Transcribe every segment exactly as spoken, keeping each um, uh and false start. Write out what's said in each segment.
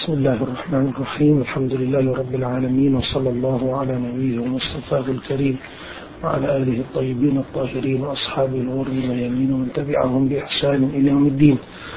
بسم الله الرحمن الرحيم الحمد لله رب العالمين وصلى الله على نبيه ومصطفاه الكريم وعلى آله الطيبين الطاهرين وأصحابه الغر الميامين ومن تبعهم بإحسان إلى يوم الدين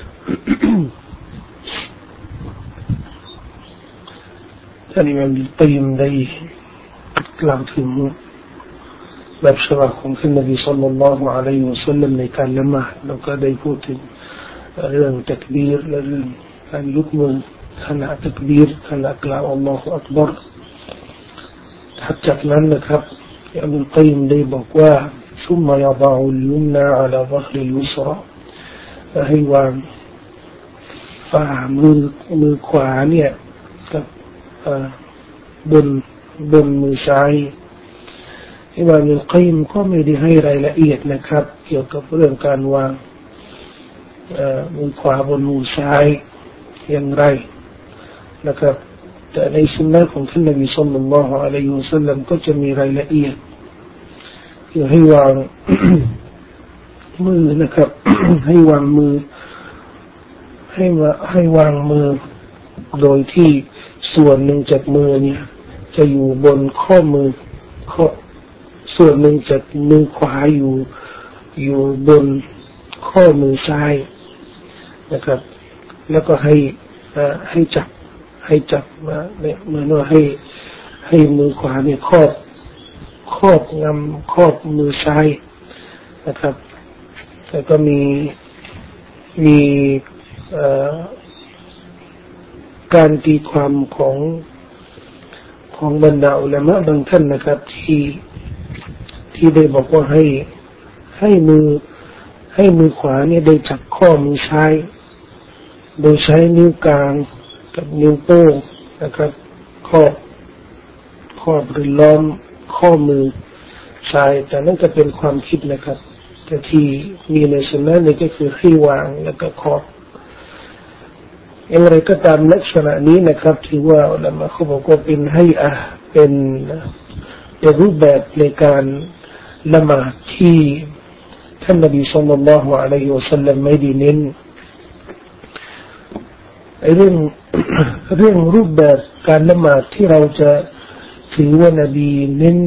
ท่านอิหม่าม อิบนุ กัยยิมได้กล่าวถึงแบบฉบับของท่านนบีศ็อลลัลลอฮุอะลัยฮิวะซัลลัมในการละหมาดแล้วก็ได้พูดถึงเรื่องตักบีรและเรื่องการยกมือขณะตักบีรขณะกล่าวอัลลอฮุอักบัรถัดจากนั้นนะครับอิบนุ กัยยิมได้บอกว่าซุมมายะฎออุลยุมนาอะลาฎฮริลยุสราให้วางฝ่ามือมือขวาเนี่ยกับบนบนมือซ้ายอิบนุ กัยยิมก็ไม่ได้ให้รายละเอียดนะครับเกี่ยวกับเรื่องการวางมือขวาบนมือซ้ายอย่างไรนะครับแต่ในสุนนะของท่านนบีศ็อลลัลลอฮุอะลัยฮิวะซัลลัมก็จะมีรายละเอียดเกี่ยวให้วาง มือนะครับ ให้วางมือให้มาให้วางมือโดยที่ส่วนหนึ่งจากมือเนี่ยจะอยู่บนข้อมือข้อส่วนหนึ่งจากมือขวาอยู่อยู่บนข้อมือซ้ายนะครับแล้วก็ให้ให้จับให้จับมาเนี่ยเหมือนว่าให้ให้มือขวาเนี่ยครอบครอบงำครอบมือซ้ายนะครับแล้วก็มีมีการตีความของของบรรดาอุลามะบางท่านนะครับที่ที่ได้บอกว่าให้ให้มือให้มือขวาเนี่ยได้จับข้อมือซ้ายโดยใช้นิ้วกลางกับนิ้วโป้งนะครับครอบครอบหรือล้อมข้อมือซ้ายแต่นั่นก็เป็นความคิดนะครับแต่ที่มีในสุนนะนี่ก็คือให้วางแล้วก็ครอบอย่างไรก็ตามลักษณะนี้นะครับถือว่าอุลามะเขาบอกว่าเป็นให้อะเป็นเป็นรูปแบบในการละหมาดที่ท่านนบีศ็อลลัลลอฮุอะลัยฮิวะซัลลัมไม่ได้เน้นเรื่อง เรื่องรูปแบบการละหมาดที่เราจะถือว่านบีเน้น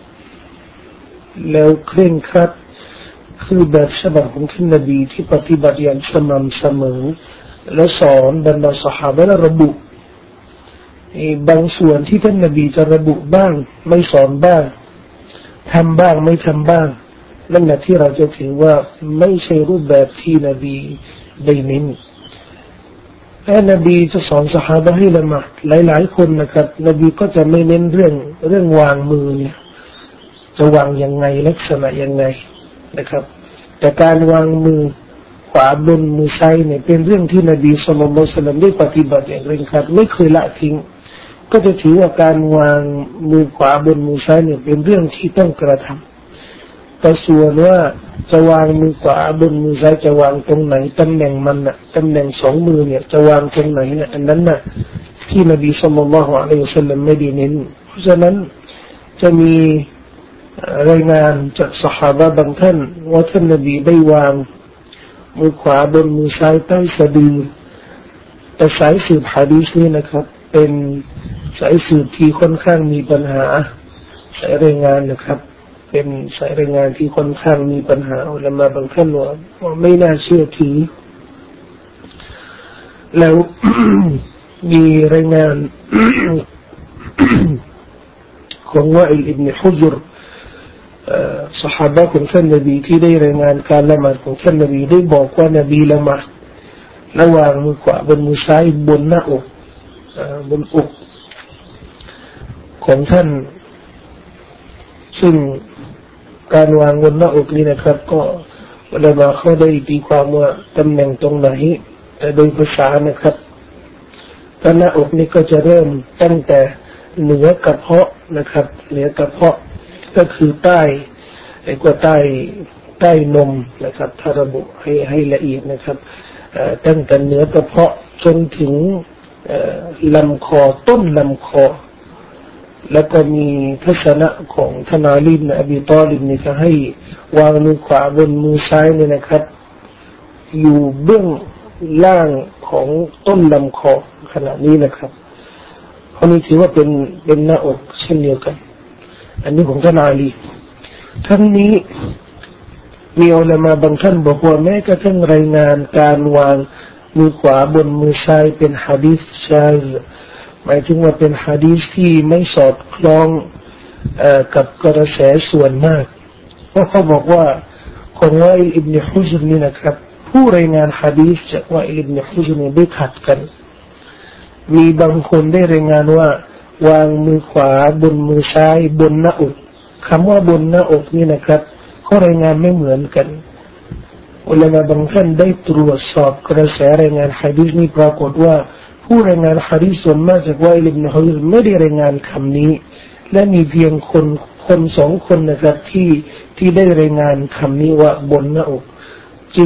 แล้วเคร่งครัดคือแบบฉบับของท่านนบีที่ปฏิบัติอย่างสม่ำเสมอและสอนบรรดาซอฮาบะห์ระบุบางส่วนที่ท่านนบีจะระบุบ้างไม่สอนบ้างทำบ้างไม่ทำบ้างนั่นแหละที่เราจะถือว่าไม่ใช่รูปแบบที่นบีได้เน้นและนบีจะสอนซอฮาบะห์ให้ละหมาดหลายๆคนนะครับนบีก็จะไม่เน้นเรื่องเรื่องวางมือเนี่ยจะวางยังไงลักษณะยังไงนะครับแต่การวางมือขวาบนมือซ้ายเนี่ยเป็นเรื่องที่นบีศ็อลลัลลอฮุอะลัยฮิวะซัลลัมได้ปฏิบัติอย่างเคร่งครัดไม่เคยละทิ้งก็จะถือว่าการวางมือขวาบนมือซ้ายเนี่ยเป็นเรื่องที่ต้องกระทำแต่ส่วนว่าจะวางมือขวาบนมือซ้ายจะวางตรงไหนตำแหน่งมันน่ะตำแหน่งสองมือเนี่ยจะวางตรงไหนเนี่ยอันนั้นน่ะที่นบีศ็อลลัลลอฮุอะลัยฮิวะซัลลัมไม่ได้เน้นเพราะฉะนั้นจะมีรายงานจากซอฮาบะห์บางท่านว่าท่านนบีได้วางมือขวาบนมือซ้ายใต้สะดือแต่สายสืบหะดีษนี้นะครับเป็นสายสืบที่ค่อนข้างมีปัญหาสายรายงานนะครับเป็นสายรายงานที่ค่อนข้างมีปัญหาอุลามะบางท่านว่าไม่น่าเชื่อถือแล้ว มีรายงาน ของวะอิลอิบนุฮุญรซอฮาบะห์ของท่านนบีที่ได้รายงานการละหมาดของท่านนบีได้บอกว่านบีละหมาดระหว่างมือขวาบนมือซ้ายบนหน้าอกบนอกของท่านซึ่งการวางบนหน้าอกนี้นะครับก็อุลามะเขาได้ตีความว่าตำแหน่งตรงไหนแต่โดยภาษานะครับหน้าอกนี้ก็จะเริ่มตั้งแต่เหนือกระเพาะนะครับเหนือกระเพาะก็คือใต้ไอ้กว่าใต้ใต้นมนะครับถ้าระบุให้ให้ละเอียดนะครับตั้งแต่เหนือกระเพาะจนถึงลำคอต้นลำคอแล้วก็มีทัศนะของท่านอาลีบินอบีฏอลิบนี่จะให้วางมือขวาบนมือซ้ายเนี่ยนะครับอยู่เบื้องล่างของต้นลำคอขณะนี้นะครับเพราะนี่ถือว่าเป็นเป็นหน้าอกเช่นเดียวกันอันนี้ของท่านอาลีทั้งนี้มีอุลามะบางท่านบอกว่าแม้กระทั่งรายงานการวางมือขวาบนมือซ้ายเป็นหะดีษชาซหมายถึงว่าเป็นหะดีษที่ไม่สอดคล้องเอ่อกับกระแสส่วนมากเพราะเขาบอกว่าของวาอิลอิบนุฮุจรนี่นะครับผู้รายงานหะดีษจากวาอิลอิบนุฮุจรนี่ได้ขัดกันมีบางคนได้รายงานว่าวางมือขวาบนมือซ้ายบนหน้าอกคำว่าบนหน้าอกนี่นะครับเขารายงานไม่เหมือนกันอุลามะบางท่านได้ตรวจสอบกระแสรายงานหะดีษนี้ปรากฏว่าผู้รายงานหะดีษส่วนมากจากวาอิลอิบนุฮุจรไม่ได้รายงานคำนี้และมีเพียงคนคนสองคนนะครับที่ที่ได้รายงานคำนี้ว่าบนหน้าอกจึง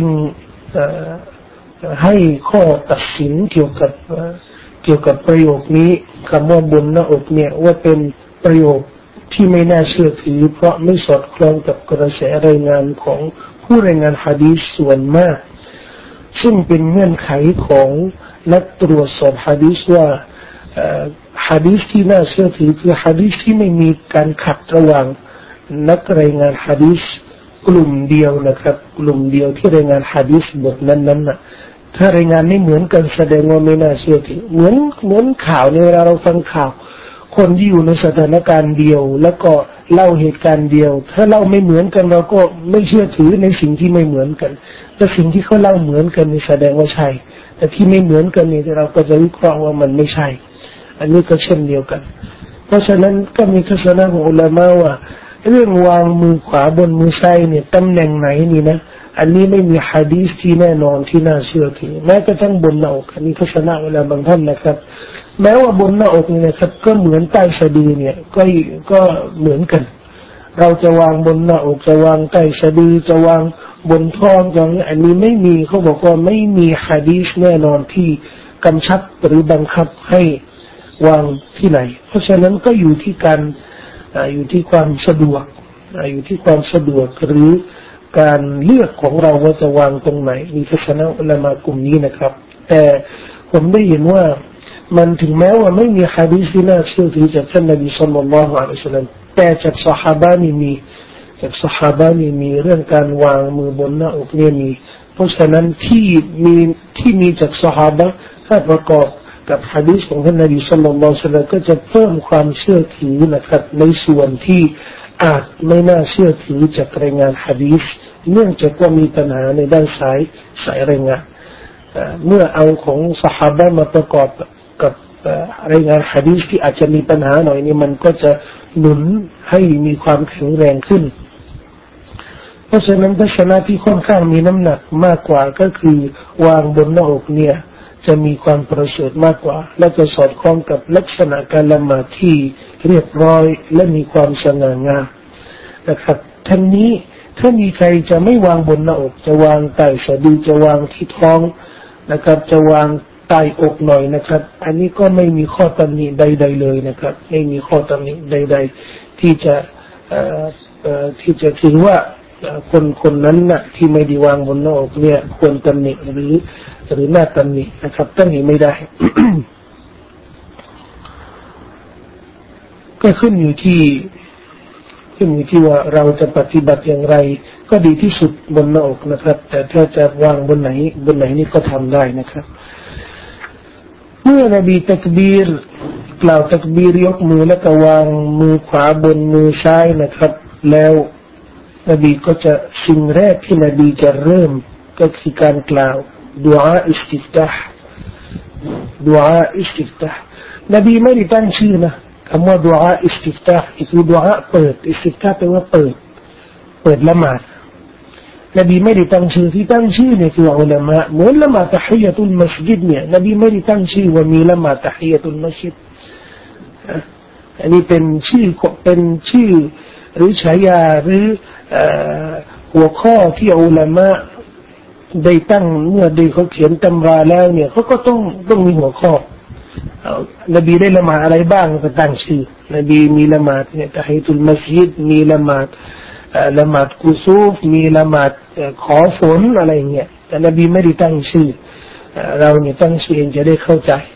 ให้ข้อตัดสินเกี่ยวกับเกี่ยวกับประโยคนี้คำว่าบนหน้าอกเนี่ยว่าเป็นประโยคที่ไม่น่าเชื่อถือเพราะไม่สอดคล้องกับกระแสรายงานของผู้รายงานหะดีษส่วนมากซึ่งเป็นเงื่อนไขของนักตรวจสอบหะดีษว่าหะดีษที่น่าเชื่อถือคือหะดีษที่ไม่มีการขัดระหว่างนักรายงานหะดีษกลุ่มเดียวนะครับกลุ่มเดียวที่รายงานหะดีษบทนั้นๆน่ะถ้ารายงานไม่เหมือนกันแสดงว่าไม่น่าเชื่อถือเหมือนเหมือนข่าวในเวลาเราฟังข่าวคนที่อยู่ในสถานการณ์เดียวแล้วก็เล่าเหตุการณ์เดียวถ้าเล่าไม่เหมือนกันเราก็ไม่เชื่อถือในสิ่งที่ไม่เหมือนกันแต่สิ่งที่เขาเล่าเหมือนกันนี่แสดงว่าใช่แต่ที่ไม่เหมือนกันนี่เราก็จะวิเคราะห์ว่ามันไม่ใช่อันนี้ก็เช่นเดียวกันเพราะฉะนั้นก็มีทัศนะของอุลามะว่าเรื่องวางมือขวาบนมือซ้ายเนี่ยตำแหน่งไหนนี่นะอันนี้ไม่มีหะดีษที่แน่นอนที่น่าเชื่อถือแม้กระทั่งบนหน้าอกอันนี้ทัศนะอุลามะบางท่านนะครับแม้ว่าบนหน้าอกนี่นะครับก็เหมือนใต้สะดือเนี่ยก็ก็เหมือนกันเราจะวางบนหน้าอกจะวางใต้สะดือจะวางบนท้องอย่างนี้อันนี้ไม่มีเขาบอกว่าไม่มีหะดีษแน่นอนที่กำชับหรือบังคับให้วางที่ไหนเพราะฉะนั้นก็อยู่ที่การอยู่ที่ความสะดวกอยู่ที่ความสะดวกหรือการเลือกของเราว่าจะวางตรงไหนมีทัศนะอุลามะกลุ่มนี้นะครับแต่ผมได้เห็นว่ามันถึงแม้ว่าไม่มีหะดีษที่น่าเชื่อถือจากท่านนบีศ็อลลัลลอฮุอะลัยฮิวะซัลลัมแต่จากซอฮาบะห์นี่มีจากซอฮาบะห์นี่มีเรื่องการวางมือบนหน้าอกเนี่ยมีเพราะฉะนั้นที่มีที่มีจากซอฮาบะห์ถ้าประกอบกับหะดีษของท่านนบีศ็อลลัลลอฮุอะลัยฮิวะซัลลัมก็จะเพิ่มความเชื่อถือนะครับในส่วนที่อาจไม่น่าเชื่อถือจากรายงานหะดีษเนื่องจากว่ามีปัญหาในด้านสายสายรายงานเมื่อเอาของซอฮาบะห์มาประกอบกับรายงานหะดีษที่อาจจะมีปัญหาหน่อยนี่มันก็จะหนุนให้มีความแข็งแรงขึ้นเพราะฉะนั้นทัศนะที่ค่อนข้างมีน้ำหนักมากกว่าก็คือวางบนหน้าอกเนี่ยจะมีความประเสริฐมากกว่าและจะสอดคล้องกับลักษณะการละหมาดที่เรียบร้อยและมีความสง่างามนะครับทั้งนี้ถ้ามีใครจะไม่วางบนหน้าอกจะวางใต้สะดือจะวางที่ท้องนะครับจะวางใต้อกหน่อยนะครับอันนี้ก็ไม่มีข้อตำหนิใดๆเลยนะครับไม่มีข้อตำหนิใดๆที่จะเอ่อเอ่อที่จะถือว่าคนคนนั้นน่ะที่ไม่ได้วางบนหน้าอกเนี่ยควรตำหนิหรือหรือหน้าตำหนินะครับตำหนิไม่ได้ ก็ขึ้นอยู่ที่ขึ้นอยู่ที่ว่าเราจะปฏิบัติอย่างไรก็ดีที่สุดบนหน้าอกนะครับแต่ถ้าจะวางบนไหนบนไหนนี่ก็ทำได้นะครับเมื่อนบีตักบีรกล่าวตักบีรยกมือแล้วก็วางมือขวาบนมือซ้ายนะครับแล้วนบีก็จะสิ่งแรกที่นบีจะเริ่มก็คือการกล่าวดุอาอิสติฟตาห์ดุอาอิสติฟตาห์นบีไม่ได้ตั้งชื่อนะคำว่าดุอาอิสติฟตาห์คือดุอาเปิดอิสติฟตาห์แปลว่าเปิดเปิดละหมาดนบีไม่ได้ตั้งชื่อที่ตั้งชื่อเนี่ยคืออุลามะเหมือนละหมาดตะฮียะตุลมัสยิดเนี่ยนบีไม่ได้ตั้งชื่อว่ามีละหมาดตะฮียะตุลมัสยิดอันนี้เป็นชื่อเป็นชื่อหรือฉายาหรือหัวข้อที่อุลามะได้ตั้งเมื่อได้เขาเขียนตำราแล้วเนี่ยเขาก็ต้องต้องมีหัวข้อนบีได้ละหมาดอะไรบ้างก็ตั้งชื่อนบีมีละหมาดเนี่ยตะฮียะตุลมัสยิดมีละหมาดละหมาดกุซูฟมีละหมาดขอฝนอะไรเงี้ยแต่นบีไม่ได้ตั้งชื่อเราเนี่ยตั้งชื่อเองจะได้เข้าใจ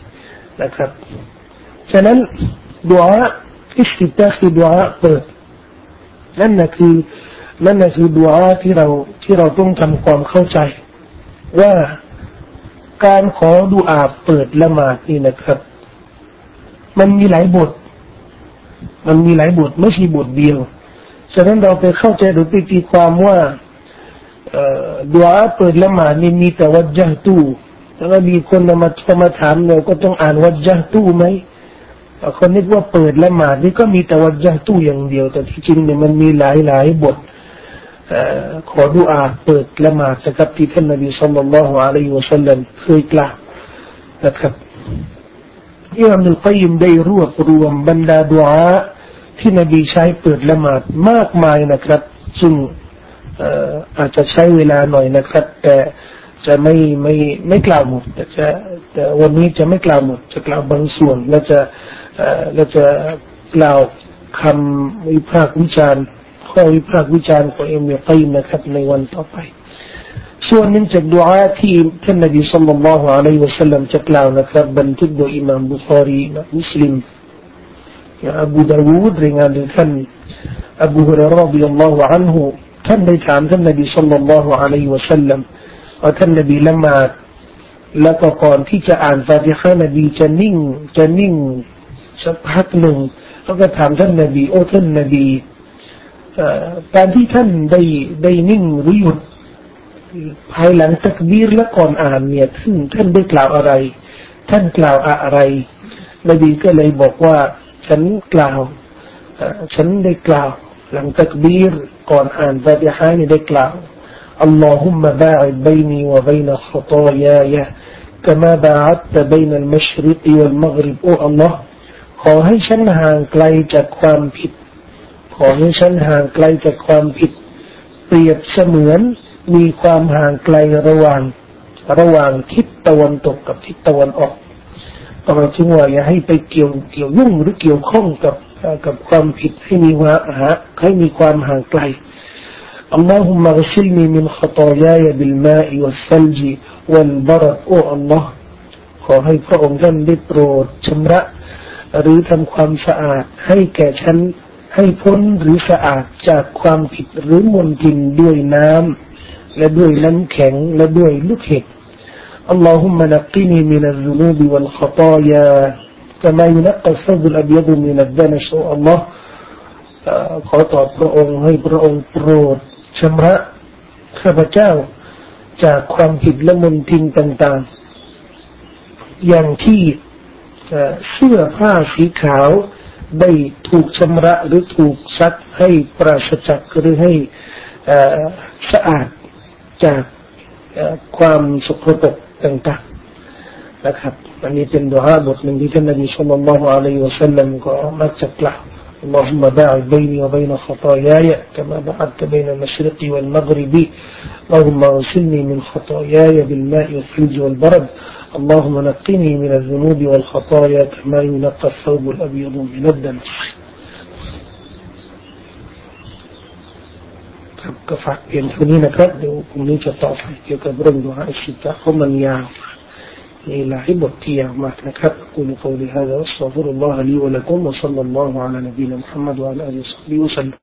นะครับฉะนั้นดุอาอิสติฟตาห์คือดุอาเปิดนั่นน่ะคือนั่นน่ะคือดุอาที่เราที่เราต้องทำความเข้าใจว่าการขอดุอาเปิดละหมาดนี่นะครับมันมีหลายบทมันมีหลายบทไม่ใช่บทเดียวฉะนั้นเราไปเข้าใจหรือไปตีความว่าดุอาเปิดละหมาดนี่มีแต่วัจญะตูแล้วมีคนมามาถามเราก็ต้องอ่านวัจญะตูไหมคนนึกว่าเปิดละหมาดนี่ก็มีแต่วัจญะตูอย่างเดียวแต่ที่จริงเนี่ยมันมีหลายหลายบทขอดุอาเปิดละหมาดนะครับที่ท่านนบีศ็อลลัลลอฮุอะลัยฮิวะซัลลัมเคยกล่าวนะครับอิหม่ามอัลกัยยิมได้รวบรวมบรรดาดุอาที่นบีใช้เปิดละหมาดมากมายนะครับซึ่งอาจจะใช้เวลาหน่อยนะครับแต่จะไม่ไม่ไม่กล่าวหมดแต่จะแต่วันนี้จะไม่กล่าวหมดจะกล่าวบางส่วนแล้วจะแล้วจะกล่าวคำวิพากษ์วิจารณ์ข้อวิพากษ์วิจารณ์ของอิหม่ามอัลกัยยิมนะครับในวันต่อไปส่วนหนึ่งจากดุอาที่ท่านนบีศ็อลลัลลอฮุอะลัยฮิวะซัลลัมจะกล่าวนะครับบันทึกโดยอิหม่ามบุคอรีมุสลิมอบูดาวูดรายงานโดยท่านอบูฮุรอยเราะห์รอฎิยัลลอฮุอันฮุท่านได้ถามท่านนบีศ็อลลัลลอฮุอะลัยฮิวะซัลลัมว่าท่านนบีละหมาดแล้วก็ก่อนที่จะอ่านฟาติฮะห์นบีจะนิ่งจะนิ่งสักพักหนึ่งแล้วก็ถามท่านนบีโอ้ท่านนบีการที่ท่านได้ได้นิ่งหรือหยุดภายหลังตักบีรและก่อนอ่านเนี่ยท่านท่านได้กล่าวอะไรท่านกล่าวอะไรนบีก็เลยบอกว่าฉันกล่าวฉันได้กล่าวหลังตักบีรก่อนอ่านฟาติฮะห์นี่ได้กล่าวอัลลอฮุมมะบาอิดบัยนีวะบัยนะขฏอยายะกะมาบาอัตบัยนัลมัชริกวัลมัฆริบโอ้อัลลอฮ์ขอให้ฉันห่างไกลจากความผิดขอให้ฉันห่างไกลจากความผิดเปรียบเสมือนมีความห่างไกลระหว่างระหว่างทิศตะวันตกกับทิศตะวันออกก็หมายถึงว่าอย่าให้ไปเกี่ยวเกี่ยวยุ่งหรือเกี่ยวข้องกับกับความผิดให้มีว่าให้มีความห่างไกล اللهم اغسلني من خطاياي بالماء والثلج والبرد โอ้ Allah ขอให้พระองค์ท่านได้โปรดชำระหรือทำความสะอาดให้แก่ฉันให้พ้นหรือสะอาดจากความผิดหรือมลทินด้วยน้ำและด้วยน้ำแข็งและด้วยลูกเห็บ اللهم نقني من الذنوب والخطايا كما ينقى الثوب الأبيض من الدنس โอ้ Allah ขอต่อพระองค์ให้พระองค์โปรดชำระข้าพเจ้าจากความผิดและมลทินต่างๆอย่างที่เสื้อผ้าสีขาวได้ถูกชำระหรือถูกซักให้ปราศจากหรือให้สะอาดจากความสกปรกต่างๆนะครับอันนี้เป็นดุอาบทหนึ่งที่ท่านนบีศ็อลลัลลอฮุอะลัยฮิวะซัลลัมก็มักจะกล่าว اللهم باعد بيني وبين خطاياي كما بعدت بين المشرق والمغرب اللهم اغسلني من خطاياي بالماء والثلج والبرد اللهم نقني من الذنوب والخطايا كما ينقى الثوب الأبيض من الدنس ครับก็ฝากเพียงเท่านี้นะครับเดี๋ยวพรุ่งนี้จะต่อไปเกี่ยวกับเรื่องดุอาอิสติฟตาห์เพราะมันยาวมีหลายบทที่ยาวมากนะครับกุลกอลิฮาซาอัสตัฆฟิรุลลอฮะลีวะละกุมวะศ็อลลัลลอฮุอะลานะบีนะมุฮัมมัดวะอะลาอาลิฮิวะศอฮบิวะซัลลัม